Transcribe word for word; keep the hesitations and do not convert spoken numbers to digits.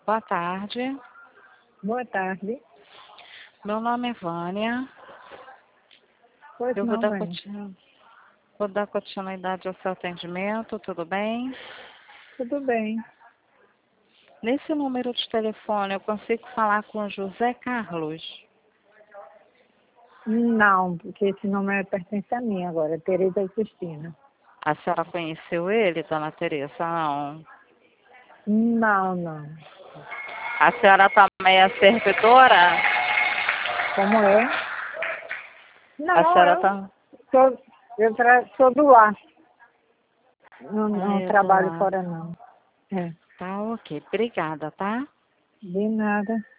Boa tarde. Boa tarde. Meu nome é Vânia. Pois Eu vou não, dar, Vânia. continu... vou dar continuidade ao seu atendimento, tudo bem? Tudo bem. Nesse número de telefone eu consigo falar com o José Carlos? Não, porque esse nome é- pertence a mim agora, Tereza Cristina. A senhora conheceu ele, dona Tereza? Não. Não, não. A senhora também é servidora? Como é? A Não, senhora eu tá... sou, eu tra, sou do lar. Não, Ah, não é do trabalho lar. fora, não. É. Tá ok. Obrigada, tá? De nada.